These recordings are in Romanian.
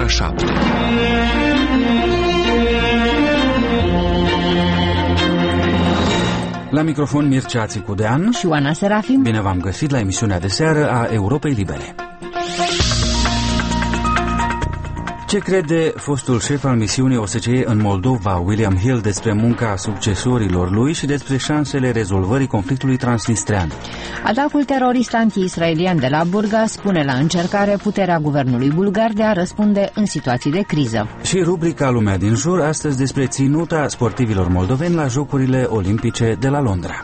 7. La microfon Mircea Țicudean și Oana Serafim. Bine v-am găsit la emisiunea de seară a Europei Libere. Ce crede fostul șef al misiunii OSCE în Moldova, William Hill, despre munca succesorilor lui și despre șansele rezolvării conflictului transnistrean? Atacul terorist anti-israelian de la Burgas pune la încercare puterea guvernului bulgar de a răspunde în situații de criză. Și rubrica Lumea din jur, astăzi despre ținuta sportivilor moldoveni la Jocurile Olimpice de la Londra.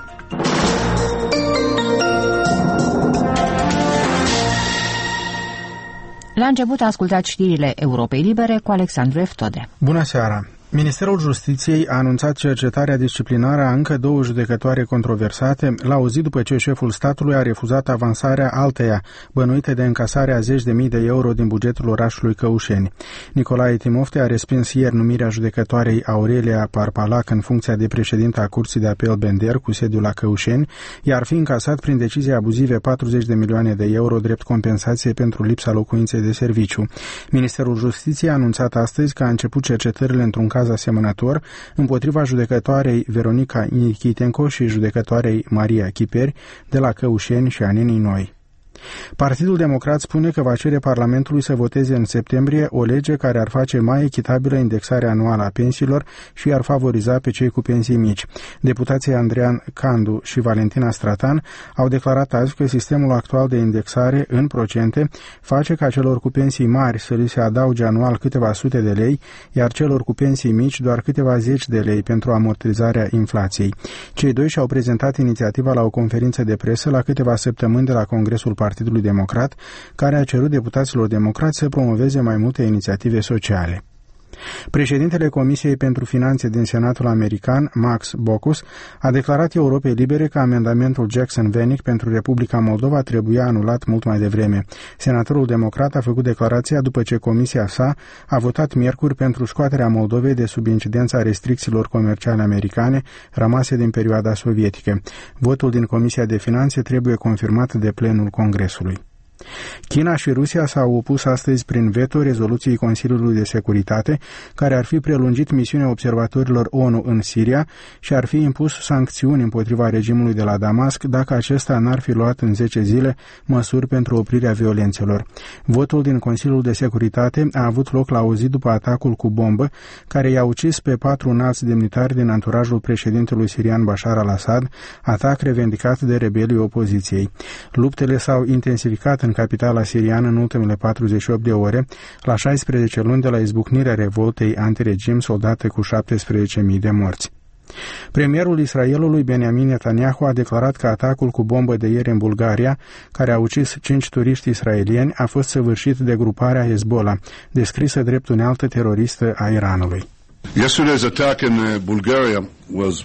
La început ascultați știrile Europei Libere cu Alexandru Eftode. Bună seara! Ministerul Justiției a anunțat cercetarea disciplinară a încă 2 judecătoare controversate la o zi după ce șeful statului a refuzat avansarea alteia, bănuite de încasarea 10.000 de euro din bugetul orașului Căușeni. Nicolae Timofte a respins ieri numirea judecătoarei Aurelia Parpalac în funcția de președinte a Curții de Apel Bender cu sediul la Căușeni, iar fi încasat prin decizii abuzive 40 de milioane de euro drept compensație pentru lipsa locuinței de serviciu. Ministerul Justiției a anunțat astăzi că a început cercetările într-un caz asemănător împotriva judecătoarei Veronica Nichitenco și judecătoarei Maria Chiperi de la Căușeni și Anenii Noi. Partidul Democrat spune că va cere Parlamentului să voteze în septembrie o lege care ar face mai echitabilă indexarea anuală a pensiilor și ar favoriza pe cei cu pensii mici. Deputații Andrean Candu și Valentina Stratan au declarat azi că sistemul actual de indexare în procente face ca celor cu pensii mari să li se adauge anual câteva sute de lei, iar celor cu pensii mici doar câteva zeci de lei pentru amortizarea inflației. Cei doi și-au prezentat inițiativa la o conferință de presă la câteva săptămâni de la Congresul Partidului Democrat, care a cerut deputaților democrați să promoveze mai multe inițiative sociale. Președintele Comisiei pentru Finanțe din Senatul American, Max Bocus, a declarat Europei Libere că amendamentul Jackson-Venic pentru Republica Moldova trebuia anulat mult mai devreme. Senatorul democrat a făcut declarația după ce comisia sa a votat miercuri pentru scoaterea Moldovei de sub incidența restricțiilor comerciale americane rămase din perioada sovietică. Votul din Comisia de Finanțe trebuie confirmat de plenul Congresului. China și Rusia s-au opus astăzi prin veto rezoluției Consiliului de Securitate, care ar fi prelungit misiunea observatorilor ONU în Siria și ar fi impus sancțiuni împotriva regimului de la Damasc dacă acesta n-ar fi luat în 10 zile măsuri pentru oprirea violențelor. Votul din Consiliul de Securitate a avut loc la o zi după atacul cu bombă, care i-a ucis pe 4 înalți demnitari din anturajul președintelui sirian Bashar al-Assad, atac revendicat de rebelii opoziției. Luptele s-au intensificat în capitala siriană în ultimele 48 de ore, la 16 luni de la izbucnirea revoltei antiregim soldate cu 17.000 de morți. Premierul Israelului Benjamin Netanyahu a declarat că atacul cu bombă de ieri în Bulgaria, care a ucis 5 turiști israelieni, a fost săvârșit de gruparea Hezbollah, descrisă drept unealtă teroristă a Iranului. Yesterday's attack in Bulgaria was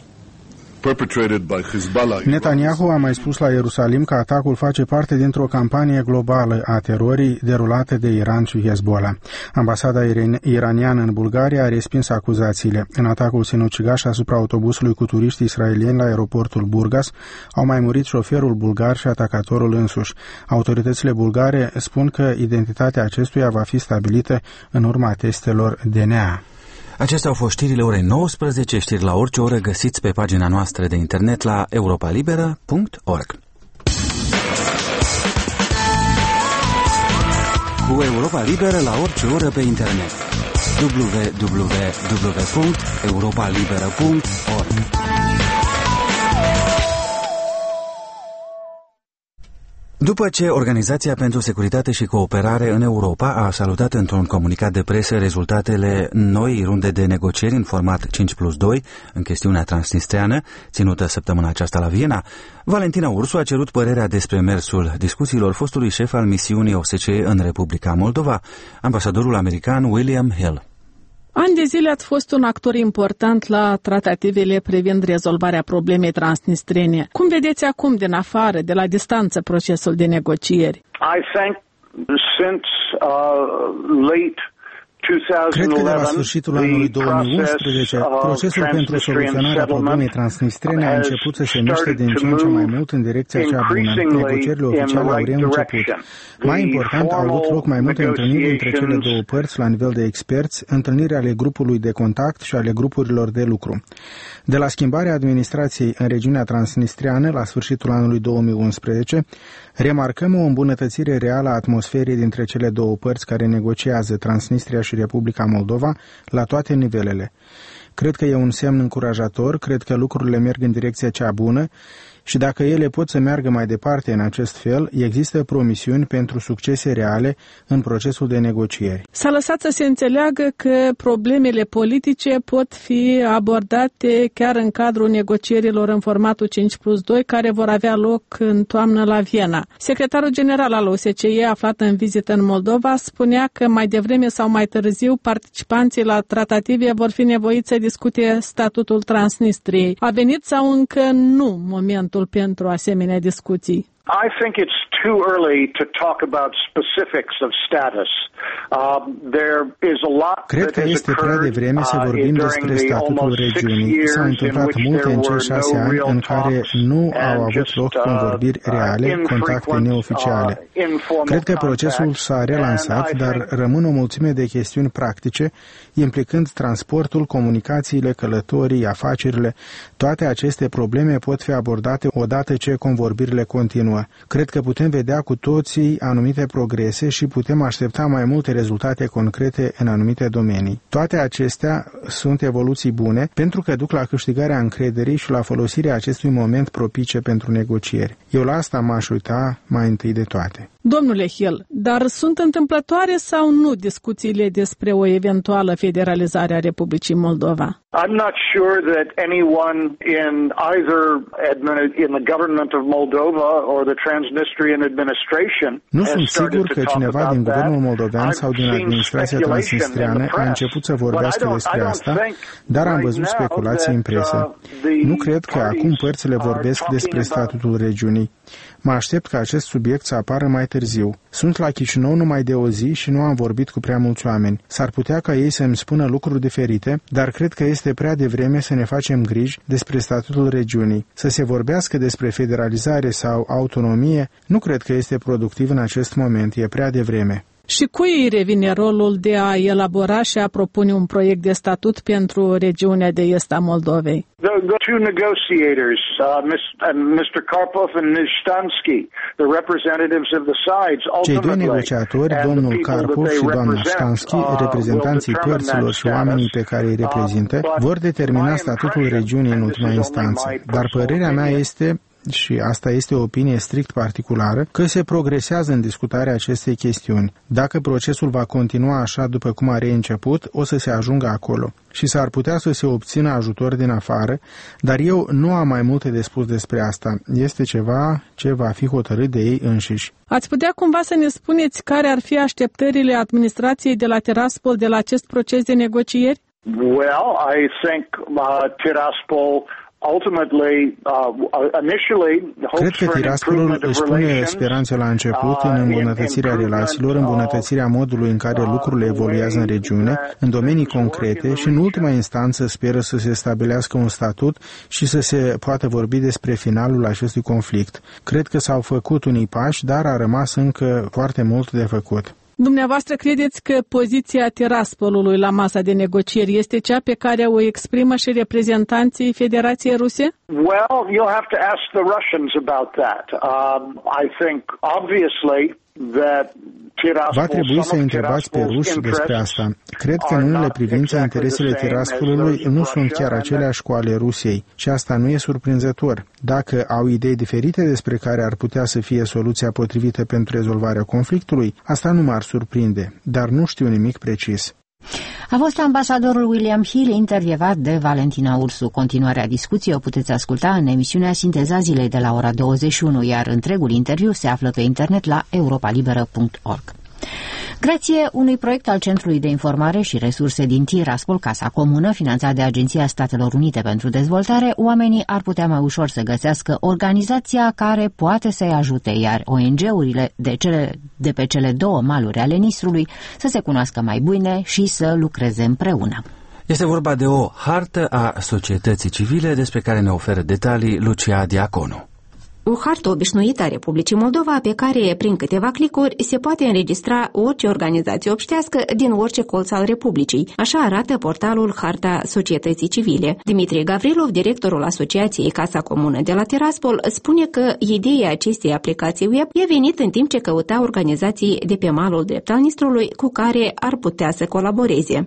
Netanyahu a mai spus la Ierusalim că atacul face parte dintr-o campanie globală a terorii derulate de Iran și Hezbollah. Ambasada iraniană în Bulgaria a respins acuzațiile. În atacul sinucigaș asupra autobuzului cu turiști israelieni la aeroportul Burgas au mai murit șoferul bulgar și atacatorul însuși. Autoritățile bulgare spun că identitatea acestuia va fi stabilită în urma testelor DNA. Acestea au fost știrile orei 19, știri la orice oră găsiți pe pagina noastră de internet la europalibera.org. Cu Europa Liberă la orice oră pe internet. www.europalibera.org. După ce Organizația pentru Securitate și Cooperare în Europa a salutat într-un comunicat de presă rezultatele noii runde de negocieri în format 5+2 în chestiunea transnistreană, ținută săptămâna aceasta la Viena, Valentina Ursu a cerut părerea despre mersul discuțiilor fostului șef al misiunii OSCE în Republica Moldova, ambasadorul american William Hill. Ani de zile ați fost un actor important la tratativele privind rezolvarea problemei transnistrene. Cum vedeți acum, din afară, de la distanță, procesul de negocieri? I think since late Cred că de la sfârșitul anului 2011, procesul pentru soluționarea problemei transnistrene a început să se miște din ce în ce mai mult în direcția cea bună. Negocierile oficiale au reînceput. Mai important, au avut loc mai multe întâlniri între cele două părți la nivel de experți, întâlniri ale grupului de contact și ale grupurilor de lucru. De la schimbarea administrației în regiunea transnistreană la sfârșitul anului 2011, remarcăm o îmbunătățire reală a atmosferei dintre cele două părți care negociază, Transnistria și Republica Moldova, la toate nivelele. Cred că e un semn încurajator, cred că lucrurile merg în direcția cea bună și dacă ele pot să meargă mai departe în acest fel, există promisiuni pentru succese reale în procesul de negocieri. S-a lăsat să se înțeleagă că problemele politice pot fi abordate chiar în cadrul negocierilor în formatul 5+2, care vor avea loc în toamnă la Viena. Secretarul general al OSCE, aflat în vizită în Moldova, spunea că mai devreme sau mai târziu participanții la tratative vor fi nevoiți să discute statutul Transnistriei. A venit sau încă nu momentul pentru asemenea discuții? I think it's too early to talk about specifics of status. There is a lot. Cred că este prea devreme să vorbim despre statutul regiunii. S-au întâmplat multe în cei 6 ani în care nu au avut loc convorbiri reale, contacte neoficiale. Cred că procesul s-a relansat, dar rămân o mulțime de chestiuni practice, implicând transportul, comunicațiile, călătorii, afacerile. Toate aceste probleme pot fi abordate odată ce convorbirile continuă. Cred că putem vedea cu toții anumite progrese și putem aștepta mai multe rezultate concrete în anumite domenii. Toate acestea sunt evoluții bune pentru că duc la câștigarea încrederii și la folosirea acestui moment propice pentru negocieri. Eu la asta m-aș uita mai întâi de toate. Domnule Hill, dar sunt întâmplătoare sau nu discuțiile despre o eventuală federalizare a Republicii Moldova? I'm not sure that anyone in either in the government of Moldova or the Transnistrian administration. Nu sunt sigur că cineva din guvernul moldovean sau din administrația transnistriană a început să vorbească despre asta, dar am văzut speculații în presă. Nu cred că acum părțile vorbesc despre statutul regiunii. Mă aștept ca acest subiect să apară mai târziu. Sunt la Chișinău numai de o zi și nu am vorbit cu prea mulți oameni. S-ar putea ca ei să-mi spună lucruri diferite, dar cred că este prea devreme să ne facem griji despre statutul regiunii. Să se vorbească despre federalizare sau autonomie, nu cred că este productiv în acest moment, e prea devreme. Și cui îi revine rolul de a elabora și a propune un proiect de statut pentru regiunea de est a Moldovei? The two negotiators, Mr. Karpov and Ms. Stansky, the representatives of the sides. Cei doi negociatori, domnul Karpov și doamna Stansky, reprezentanții părților și oamenii pe care îi reprezintă, vor determina statutul regiunii în ultima instanță. Dar părerea mea este, și asta este o opinie strict particulară, că se progresează în discutarea acestei chestiuni. Dacă procesul va continua așa după cum a reînceput, o să se ajungă acolo. Și s-ar putea să se obțină ajutor din afară, dar eu nu am mai multe de spus despre asta. Este ceva ce va fi hotărât de ei înșiși. Ați putea cumva să ne spuneți care ar fi așteptările administrației de la Tiraspol de la acest proces de negocieri? Well, I think Tiraspol Cred că Tiraspolul își pune speranțe la început în îmbunătățirea relațiilor, îmbunătățirea modului în care lucrurile evoluează în regiune, în domenii concrete și, în ultima instanță, speră să se stabilească un statut și să se poată vorbi despre finalul acestui conflict. Cred că s-au făcut unii pași, dar a rămas încă foarte mult de făcut. Dumneavoastră credeți că poziția Tiraspolului la masa de negocieri este cea pe care o exprimă și reprezentanții Federației Ruse? Well, you'll have to ask the Russians about that. I think obviously that Va trebui să întrebați pe ruși despre asta. Cred că în unele privințe interesele Tiraspolului nu sunt chiar aceleași cu ale Rusiei și asta nu e surprinzător. Dacă au idei diferite despre care ar putea să fie soluția potrivită pentru rezolvarea conflictului, asta nu m-ar surprinde, dar nu știu nimic precis. A fost ambasadorul William Hill, intervievat de Valentina Ursu. Continuarea discuției o puteți asculta în emisiunea Sinteza Zilei de la ora 21, iar întregul interviu se află pe internet la europalibera.org. Grație unui proiect al Centrului de Informare și Resurse din Tiraspol, Casa Comună, finanțat de Agenția Statelor Unite pentru Dezvoltare, oamenii ar putea mai ușor să găsească organizația care poate să-i ajute, iar ONG-urile de pe cele două maluri ale Nistrului să se cunoască mai bine și să lucreze împreună. Este vorba de o hartă a societății civile despre care ne oferă detalii Lucia Diaconu. O hartă obișnuită a Republicii Moldova pe care, prin câteva clicuri, se poate înregistra orice organizație obștească din orice colț al Republicii. Așa arată portalul Harta Societății Civile. Dimitrie Gavrilov, directorul Asociației Casa Comună de la Tiraspol, spune că ideea acestei aplicații web i-a venit în timp ce căuta organizații de pe malul drept al Nistrului cu care ar putea să colaboreze.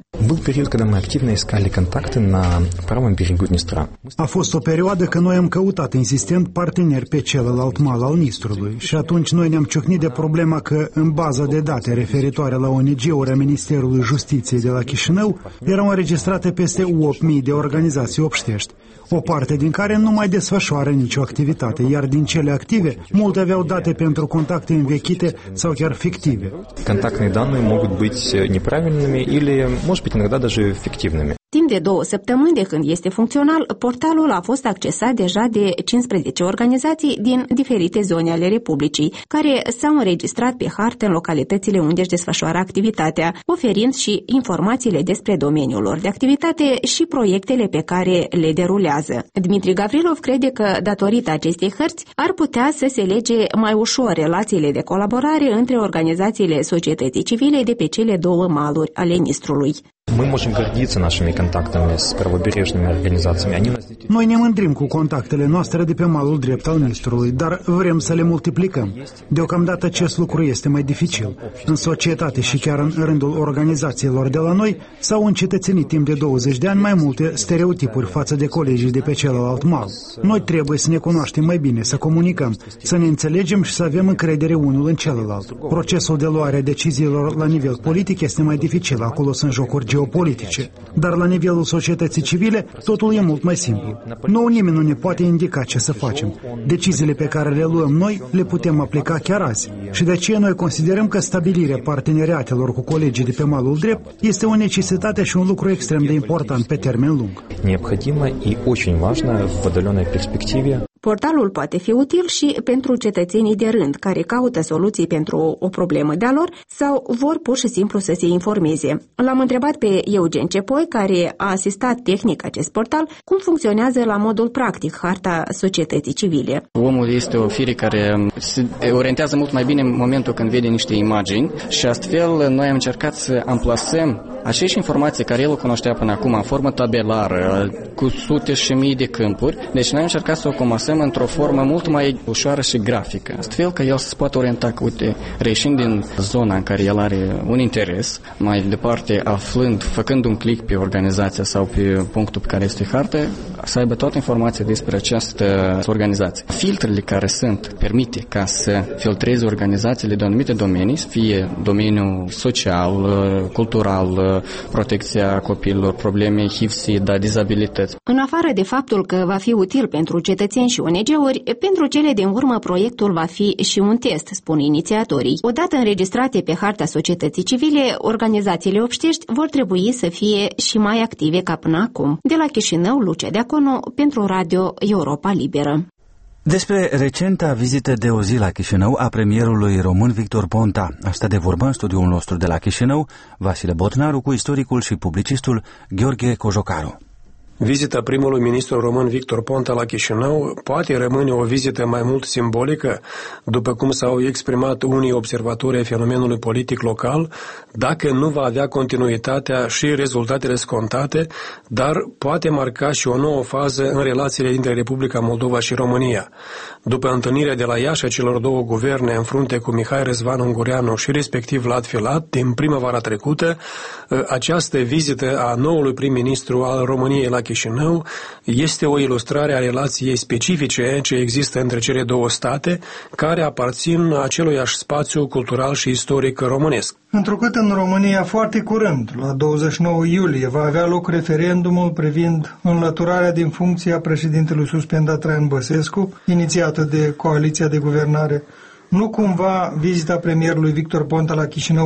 A fost o perioadă când noi am căutat insistent parteneri pe celălalt mal al Nistrului și atunci noi ne-am ciocnit de problema că în baza de date referitoare la ONG-uri a Ministerului Justiției de la Chișinău erau înregistrate peste 8.000 de organizații obștești, o parte din care nu mai desfășoară nicio activitate, iar din cele active, multe aveau date pentru contacte învechite sau chiar fictive. Контактные данные могут быть неправильными или, может быть, иногда даже фиктивными. Timp de 2 săptămâni de când este funcțional, portalul a fost accesat deja de 15 organizații din diferite zone ale Republicii, care s-au înregistrat pe hartă în localitățile unde își desfășoară activitatea, oferind și informațiile despre domeniul lor de activitate și proiectele pe care le derulează. Dimitrie Gavrilov crede că, datorită acestei hărți, ar putea să se lege mai ușor relațiile de colaborare între organizațiile societății civile de pe cele două maluri ale Nistrului. Мы можем гордиться нашими контактами с правобережными организациями. Noi ne mândrim cu contactele noastre de pe malul drept al Nistrului, dar vrem să le multiplicăm. Deocamdată acest lucru este mai dificil. În societate și chiar în rândul organizațiilor de la noi s-au încetățenit timp de 20 de ani mai multe stereotipuri față de colegii de pe celălalt mal. Noi trebuie să ne cunoaștem mai bine, să comunicăm, să ne înțelegem și să avem încredere unul în celălalt. Procesul de luare a deciziilor la nivel politic este mai dificil, acolo sunt jocuri geopolitice, dar la nivelul societății civile totul e mult mai simplu. Nouă nimeni nu ne poate indica ce să facem. Deciziile pe care le luăm noi le putem aplica chiar azi și de aceea noi considerăm că stabilirea parteneriatelor cu colegii de pe malul drept este o necesitate și un lucru extrem de important pe termen lung. Необходимо и очень важно в отдаленной перспективе. Portalul poate fi util și pentru cetățenii de rând care caută soluții pentru o problemă de-a lor sau vor pur și simplu să se informeze. L-am întrebat pe Eugen Cepoi, care a asistat tehnic acest portal, cum funcționează la modul practic harta societății civile. Omul este o fire care se orientează mult mai bine în momentul când vede niște imagini și astfel noi am încercat să amplasăm aceeași informații care el o cunoștea până acum în formă tabelară, cu sute și mii de câmpuri. Deci noi am încercat să o comasăm într-o formă mult mai ușoară și grafică, astfel că el se poate orienta, că, uite, reieșind din zona în care el are un interes, mai departe făcând un click pe organizația sau pe punctul pe care este hartă, să aibă toată informația despre această organizație. Filtrele care permite ca să filtreze organizațiile de anumite domenii, fie domeniul social, cultural, protecția copiilor, probleme HIV-SIDA, dizabilități. În afară de faptul că va fi util pentru cetățeni și ONG-uri, pentru cele din urmă proiectul va fi și un test, spun inițiatorii. Odată înregistrate pe harta societății civile, organizațiile obștești vor trebui să fie și mai active ca până acum. De la Chișinău, Lucia Deaconu, pentru Radio Europa Liberă. Despre recenta vizită de o zi la Chișinău a premierului român Victor Ponta a stat de vorbă în studioul nostru de la Chișinău Vasile Botnaru cu istoricul și publicistul Gheorghe Cojocaru. Vizita primului ministru român Victor Ponta la Chișinău poate rămâne o vizită mai mult simbolică, după cum s-au exprimat unii observatori ai fenomenului politic local, dacă nu va avea continuitatea și rezultatele scontate, dar poate marca și o nouă fază în relațiile dintre Republica Moldova și România. După întâlnirea de la Iași a celor două guverne în frunte cu Mihai Răzvan Ungureanu și respectiv Vlad Filat din primăvara trecută, această vizită a noului prim-ministru al României la Chișinău este o ilustrare a relației specifice ce există între cele două state, care aparțin aceluiași spațiu cultural și istoric românesc. Întrucât în România foarte curând, la 29 iulie, va avea loc referendumul privind înlăturarea din funcția președintelui suspendat Traian Băsescu, inițiată de coaliția de guvernare, nu cumva vizita premierului Victor Ponta la Chișinău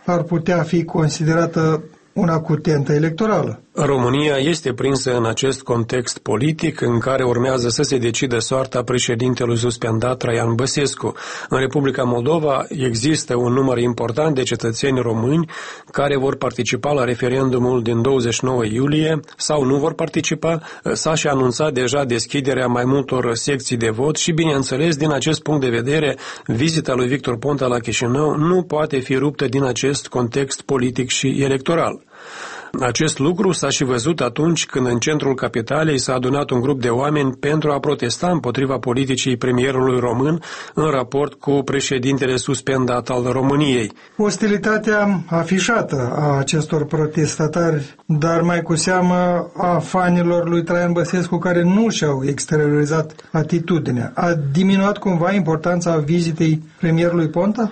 ar putea fi considerată una cu tentă electorală. România este prinsă în acest context politic în care urmează să se decidă soarta președintelui suspendat Traian Băsescu. În Republica Moldova există un număr important de cetățeni români care vor participa la referendumul din 29 iulie sau nu vor participa. S-a și anunțat deja deschiderea mai multor secții de vot și, bineînțeles, din acest punct de vedere, vizita lui Victor Ponta la Chișinău nu poate fi ruptă din acest context politic și electoral. Acest lucru s-a și văzut atunci când în centrul capitalei s-a adunat un grup de oameni pentru a protesta împotriva politicii premierului român în raport cu președintele suspendat al României. Ostilitatea afișată a acestor protestatari, dar mai cu seamă a fanilor lui Traian Băsescu care nu și-au exteriorizat atitudinea, a diminuat cumva importanța vizitei premierului Ponta?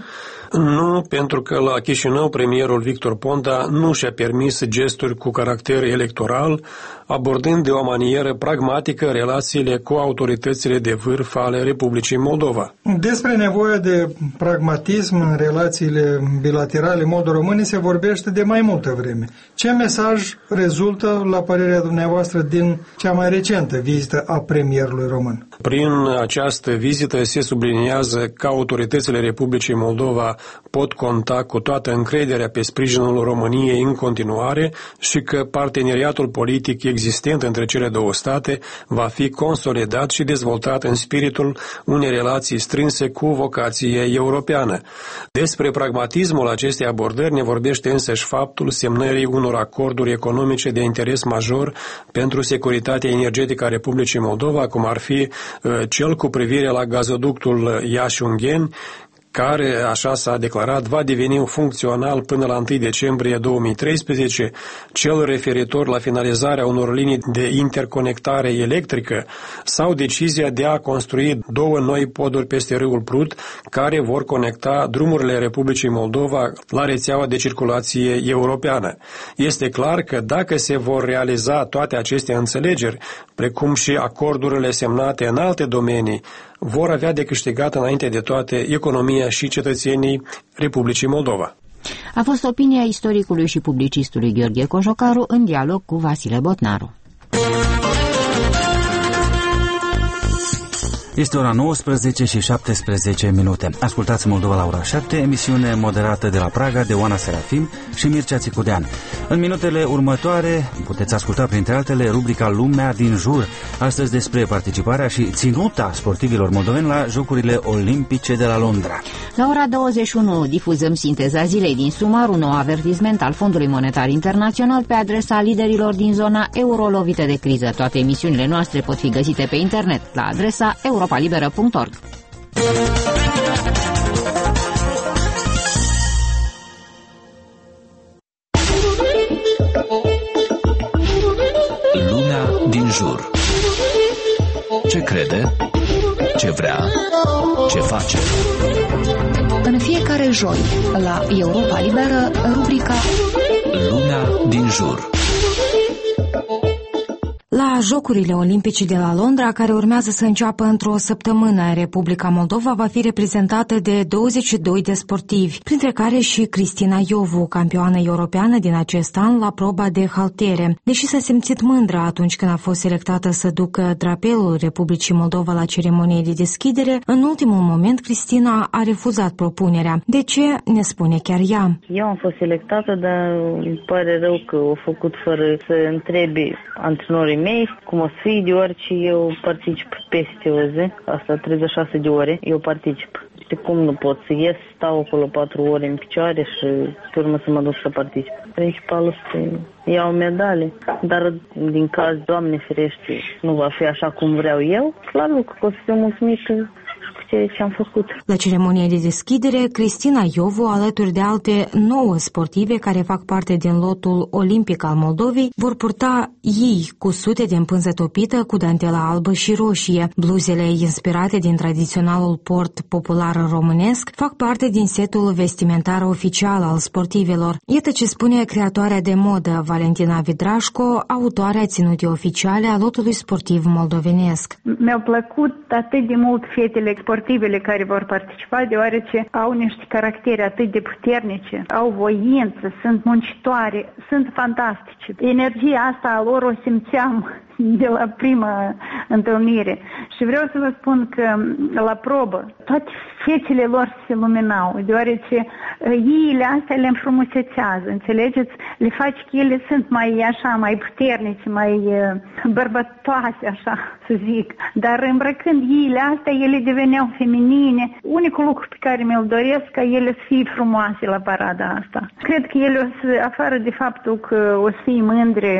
Nu, pentru că la Chișinău premierul Victor Ponta nu și-a permis gesturi cu caracter electoral, abordând de o manieră pragmatică relațiile cu autoritățile de vârf ale Republicii Moldova. Despre nevoia de pragmatism în relațiile bilaterale moldo-române se vorbește de mai multă vreme. Ce mesaj rezultă, la părerea dumneavoastră, din cea mai recentă vizită a premierului român? Prin această vizită se subliniază că autoritățile Republicii Moldova pot conta cu toată încrederea pe sprijinul României în continuare și că parteneriatul politic existent între cele două state va fi consolidat și dezvoltat în spiritul unei relații strânse cu vocație europeană. Despre pragmatismul acestei abordări ne vorbește însăși faptul semnării unor acorduri economice de interes major pentru securitatea energetică a Republicii Moldova, cum ar fi cel cu privire la gazoductul Iași-Ungheni, care, așa s-a declarat, va deveni funcțional până la 1 decembrie 2013, cel referitor la finalizarea unor linii de interconectare electrică sau decizia de a construi 2 noi poduri peste râul Prut, care vor conecta drumurile Republicii Moldova la rețeaua de circulație europeană. Este clar că dacă se vor realiza toate aceste înțelegeri, precum și acordurile semnate în alte domenii, vor avea de câștigat înainte de toate economia și cetățenii Republicii Moldova. A fost opinia istoricului și publicistului Gheorghe Cojocaru în dialog cu Vasile Botnaru. Este ora 19 și 17 minute. Ascultați Moldova la ora 7, emisiune moderată de la Praga de Oana Serafim și Mircea Țicudean. În minutele următoare puteți asculta printre altele rubrica Lumea din jur, astăzi despre participarea și ținuta sportivilor moldoveni la Jocurile Olimpice de la Londra. La ora 21 difuzăm sinteza zilei din Sumar, un nou avertisment al Fondului Monetar Internațional pe adresa liderilor din zona euro lovite de criză. Toate emisiunile noastre pot fi găsite pe internet la adresa europalibera.org. Lumea din jur. Ce crede? Ce vrea? Ce face? În fiecare joi, la Europa Liberă, rubrica Lumea din jur. La Jocurile Olimpice de la Londra, care urmează să înceapă într-o săptămână, Republica Moldova va fi reprezentată de 22 de sportivi, printre care și Cristina Iovu, campioană europeană din acest an la proba de haltere. Deși s-a simțit mândră atunci când a fost selectată să ducă drapelul Republicii Moldova la ceremonie de deschidere, în ultimul moment Cristina a refuzat propunerea. De ce? Ne spune chiar ea. Eu am fost selectată, dar îmi pare rău că o făcut fără să întrebe antrenorii mei cum o să fie, deoarece eu particip peste o zi, asta 36 de ore, eu particip. De cum nu pot să ies, stau acolo 4 ore în picioare și pe urmă să mă duc să particip. Principalul să iau medale, dar din caz, Doamne ferește, nu va fi așa cum vreau eu, clar că o să fiu mulțumită ce am făcut. La ceremonia de deschidere, Cristina Iovu, alături de alte 9 sportive care fac parte din lotul olimpic al Moldovei, vor purta ei cusute din pânză topită cu dantela albă și roșie. Bluzele inspirate din tradiționalul port popular românesc fac parte din setul vestimentar oficial al sportivilor. Iată ce spune creatoarea de modă Valentina Vidrașco, autoarea ținutei oficiale a lotului sportiv moldovenesc. Mi-au plăcut atât de mult fetele sportive sportivele care vor participa, deoarece au niște caractere atât de puternice, au voință, sunt muncitoare, sunt fantastice. Energia asta a lor o simțeam de la prima întâlnire. Și vreau să vă spun că la probă toate fețele lor se luminau, deoarece iile astea le înfrumusețează, înțelegeți? Le faci că ele sunt mai așa, mai puternice, mai bărbătoase, așa să zic. Dar îmbrăcând iile astea, ele deveneau feminine. Unicul lucru pe care mi-l doresc ca ele să fie frumoase la parada asta. Cred că ele o să, afară de faptul că o să fie mândre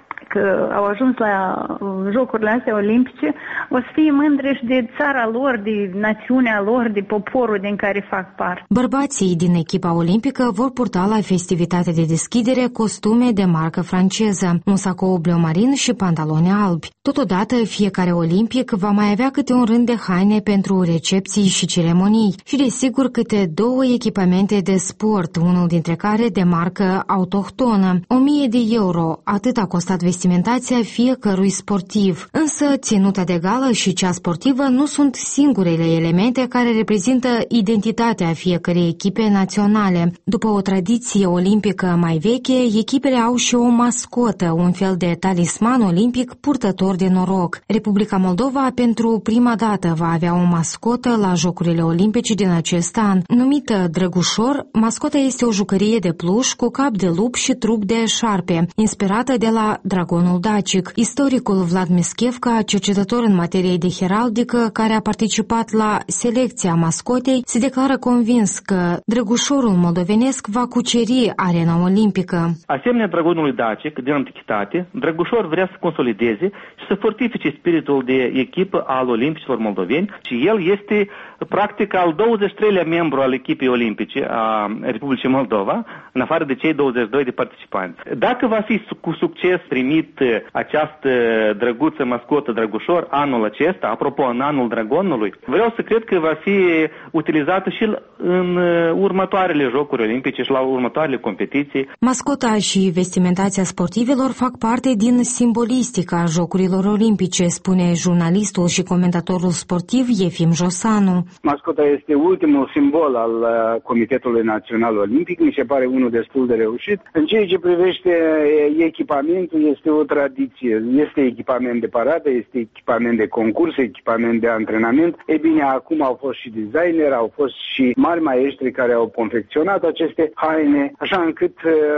că au ajuns la jocurile astea olimpice, o să fie mândre și de țara lor, de națiunea lor, de poporul din care fac parte. Bărbații din echipa olimpică vor purta la festivitatea de deschidere costume de marcă franceză, un sacou bleu-marin și pantaloni albi. Totodată, fiecare olimpic va mai avea câte un rând de haine pentru recepții și ceremonii și, desigur, câte 2 echipamente de sport, unul dintre care de marcă autohtonă. 1000 de euro, atât a costat vestimentația fiecărui sportiv. Însă, ținuta de gală și cea sportivă nu sunt singurele elemente care reprezintă identitatea fiecărei echipe naționale. După o tradiție olimpică mai veche, echipele au și o mascotă, un fel de talisman olimpic purtător de noroc. Republica Moldova pentru prima dată va avea o mascotă la Jocurile Olimpice din acest an. Numită Drăgușor, mascota este o jucărie de pluș cu cap de lup și trup de șarpe, inspirată de la dragonul dacic. Istoricul Vlad Mischevca, cercetător în materie de heraldică, care a participat la selecția mascotei, se declară convins că drăgușorul moldovenesc va cuceri arena olimpică. Asemenea dragonului dacic din antichitate, Drăgușor vrea să consolideze și să fortifice spiritul de echipă al olimpicilor moldoveni și el este practic al 23-lea membru al echipei olimpice a Republicii Moldova, în afară de cei 22 de participanți. Dacă va fi cu succes primit această drăguță mascotă Drăgușor anul acesta, apropo, în anul dragonului, vreau să cred că va fi utilizată și în următoarele Jocuri Olimpice și la următoarele competiții. Mascota și vestimentația sportivilor fac parte din simbolistica Jocurilor Olimpice, spune jurnalistul și comentatorul sportiv Efim Josanu. Mascota este ultimul simbol al Comitetului Național Olimpic, mi se pare unul destul de reușit. În ceea ce privește echipamentul, este o tradiție. Este echipament de paradă, este echipament de concurs, echipament de antrenament. E bine, acum au fost și designeri, au fost și mari maestri care au confecționat aceste haine, așa încât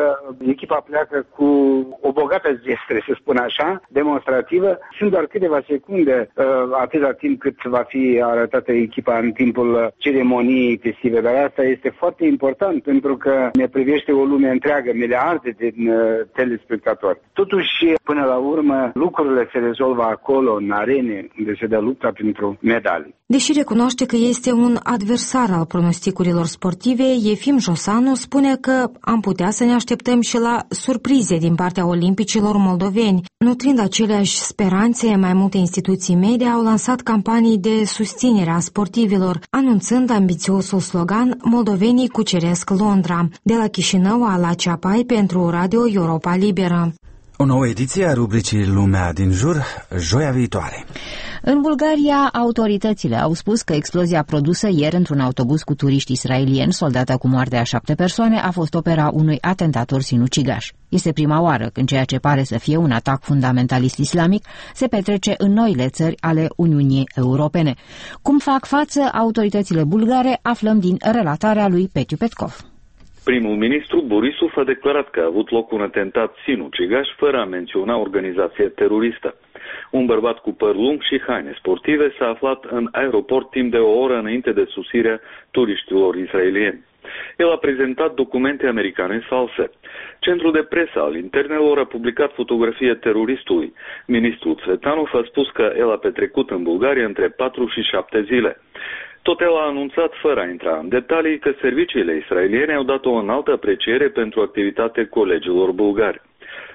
echipa pleacă cu o bogată zestre, să spun așa, demonstrativă. Sunt doar câteva secunde, atâta timp cât va fi arătată echipa în timpul ceremoniei festive, dar asta este foarte important pentru că ne privește o lume întreagă, miliarde de telespectatori. Totuși, până la urmă, lucrurile se rezolvă acolo, în arene, unde se dă lupta pentru medalii. Deși recunoaște că este un adversar al pronosticurilor sportive, Efim Josanu spune că am putea să ne așteptăm și la surprize din partea olimpicilor moldoveni. Nutrind aceleași speranțe, mai multe instituții media au lansat campanii de susținere a sportivilor, anunțând ambițiosul slogan Moldovenii cuceresc Londra, de la Chișinău la Ceapai pentru Radio Europa Liberă. O nouă ediție a rubricii Lumea din jur, joia viitoare. În Bulgaria, autoritățile au spus că explozia produsă ieri într-un autobuz cu turiști israelieni, soldată cu moartea a 7 persoane, a fost opera unui atentator sinucigaș. Este prima oară când ceea ce pare să fie un atac fundamentalist islamic se petrece în noile țări ale Uniunii Europene. Cum fac față autoritățile bulgare, aflăm din relatarea lui Petiu Petkov. Primul ministru Borisov a declarat că a avut loc un atentat sinucigaș fără a menționa organizație teroristă. Un bărbat cu păr lung și haine sportive s-a aflat în aeroport timp de o oră înainte de sosirea turiștilor israelieni. El a prezentat documente americane false. Centrul de presă al internelor a publicat fotografia teroristului. Ministrul Tsvetanov a spus că el a petrecut în Bulgaria între 4 și 7 zile. Tot el a anunțat, fără a intra în detalii, că serviciile israeliene au dat o înaltă apreciere pentru activitatea colegilor bulgari.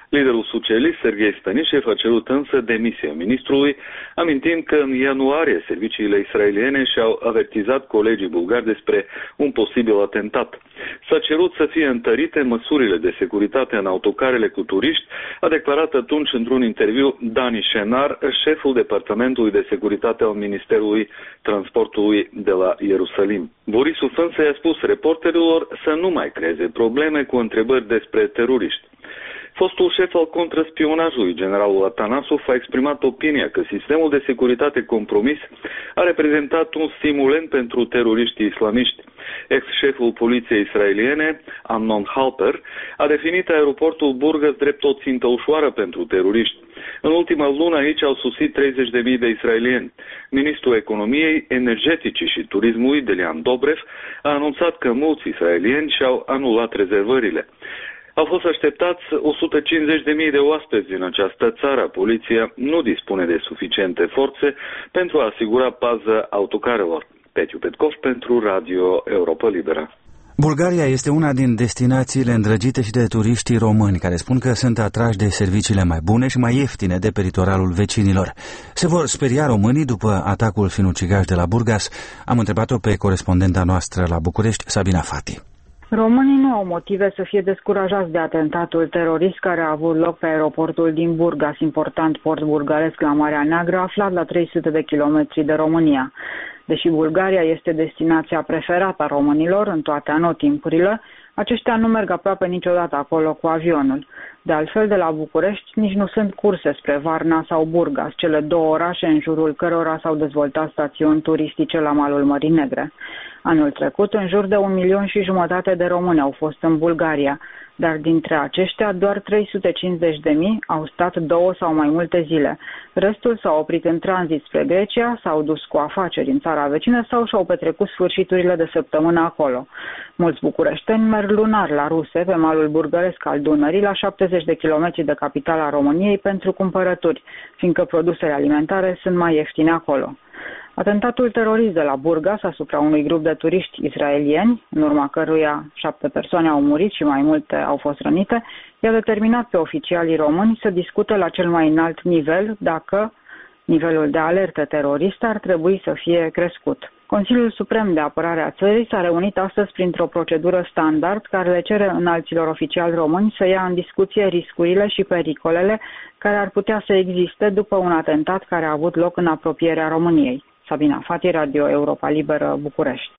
Liderul socialist, Serghei Stanișev, a cerut însă demisia ministrului, amintind că în ianuarie serviciile israeliene și-au avertizat colegii bulgari despre un posibil atentat. S-a cerut să fie întărite măsurile de securitate în autocarele cu turiști, a declarat atunci într-un interviu Dani Shenar, șeful Departamentului de Securitate al Ministerului Transportului de la Ierusalim. Borisov însă i-a spus reporterilor să nu mai creeze probleme cu întrebări despre teroriști. Fostul șef al contraspionajului, generalul Atanasov, a exprimat opinia că sistemul de securitate compromis a reprezentat un stimulent pentru teroriștii islamiști. Ex-șeful poliției israeliene, Amnon Halper, a definit aeroportul Burgas drept o țintă ușoară pentru teroriști. În ultima lună aici au sosit 30.000 de israelieni. Ministrul Economiei, Energeticii și Turismului, Delian Dobrev, a anunțat că mulți israelieni și-au anulat rezervările. Au fost așteptați 150.000 de oaspeți din această țară. Poliția nu dispune de suficiente forțe pentru a asigura pază autocarelor. Petiu Petkov pentru Radio Europa Liberă. Bulgaria este una din destinațiile îndrăgite și de turiștii români, care spun că sunt atrași de serviciile mai bune și mai ieftine de pe litoralul vecinilor. Se vor speria românii după atacul sinucigaș de la Burgas? Am întrebat-o pe corespondenta noastră la București, Sabina Fati. Românii nu au motive să fie descurajați de atentatul terorist care a avut loc pe aeroportul din Burgas, important port bulgaresc la Marea Neagră, aflat la 300 de kilometri de România. Deși Bulgaria este destinația preferată a românilor în toate anotimpurile, aceștia nu merg aproape niciodată acolo cu avionul. De altfel, de la București nici nu sunt curse spre Varna sau Burgas, cele două orașe în jurul cărora s-au dezvoltat stațiuni turistice la malul Mării Negre. Anul trecut, în jur de 1,5 milioni de români au fost în Bulgaria, dar dintre aceștia doar 350.000 au stat 2 sau mai multe zile. Restul s-au oprit în tranzit spre Grecia, s-au dus cu afaceri în țara vecină sau și-au petrecut sfârșiturile de săptămână acolo. Mulți bucureșteni merg lunar la Ruse, pe malul bulgăresc al Dunării, la 70 de kilometri de capitala României pentru cumpărături, fiindcă produsele alimentare sunt mai ieftine acolo. Atentatul terorist de la Burgas asupra unui grup de turiști israelieni, în urma căruia 7 persoane au murit și mai multe au fost rănite, i-a determinat pe oficialii români să discute la cel mai înalt nivel dacă nivelul de alertă teroristă ar trebui să fie crescut. Consiliul Suprem de Apărare a țării s-a reunit astăzi printr-o procedură standard care le cere înalților oficiali români să ia în discuție riscurile și pericolele care ar putea să existe după un atentat care a avut loc în apropierea României. Sabina Fati, Radio Europa Liberă, București.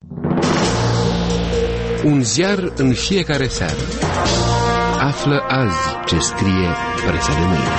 Un ziar în fiecare seară. Află azi ce scrie presa de mâine.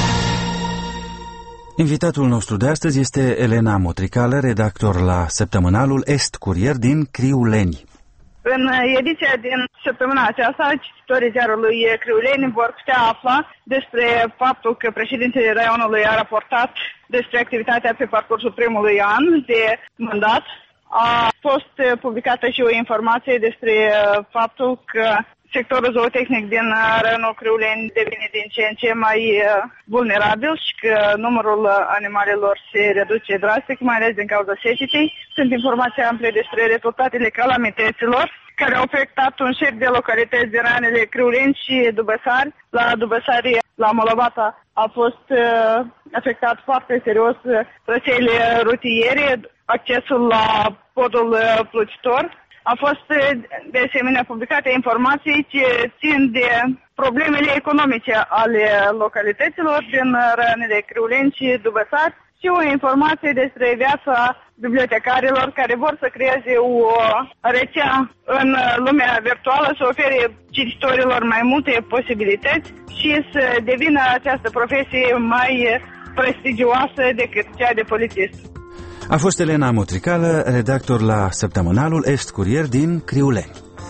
Invitatul nostru de astăzi este Elena Motricală, redactor la săptămânalul Est Curier din Criuleni. În ediția din săptămâna aceasta, cititorii ziarului Criuleni vor putea afla despre faptul că președintele raionului a raportat despre activitatea pe parcursul primului an de mandat. A fost publicată și o informație despre faptul că sectorul zootehnic din raionul Criuleni devine din ce în ce mai vulnerabil și că numărul animalelor se reduce drastic, mai ales din cauza secetei. Sunt informații ample despre rezultatele calamităților care au afectat un șir de localități din ranele Criuleni și Dubăsari. La Dubăsari, la Molovata, a fost afectat foarte serios trăseile rutiere, accesul la podul Plucitor. A fost de asemenea publicate informații ce țin de problemele economice ale localităților din raionele Criuleni și Dubăsari și o informație despre viața bibliotecarilor care vor să creeze o rețea în lumea virtuală, să ofere cititorilor mai multe posibilități și să devină această profesie mai prestigioasă decât cea de polițist. A fost Elena Motricală, redactor la săptămânalul Est Curier din Criuleni.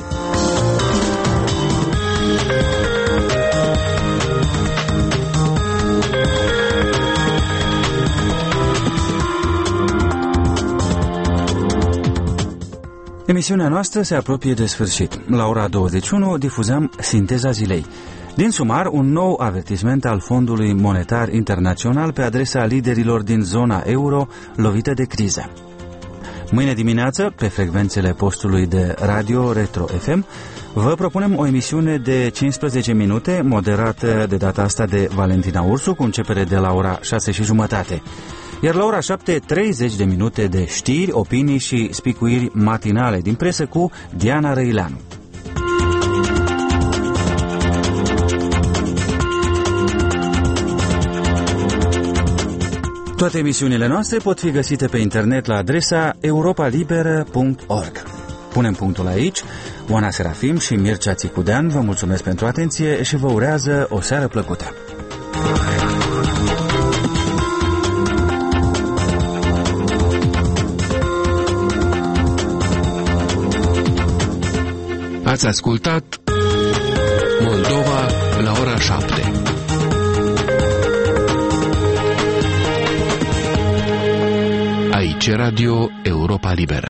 Emisiunea noastră se apropie de sfârșit. La ora 21 difuzăm Sinteza zilei. Din sumar, un nou avertisment al Fondului Monetar Internațional pe adresa liderilor din zona euro lovită de criză. Mâine dimineață, pe frecvențele postului de radio Retro FM, vă propunem o emisiune de 15 minute, moderată de data asta de Valentina Ursu, cu începere de la ora 6:30. Iar la ora 7, 30 de minute de știri, opinii și spicuiri matinale din presă cu Diana Răileanu. Toate emisiunile noastre pot fi găsite pe internet la adresa europalibera.org. Punem punctul aici. Oana Serafim și Mircea Țicudean vă mulțumesc pentru atenție și vă urează o seară plăcută. Ați ascultat Moldova la ora 7. Aici Radio Europa Liberă.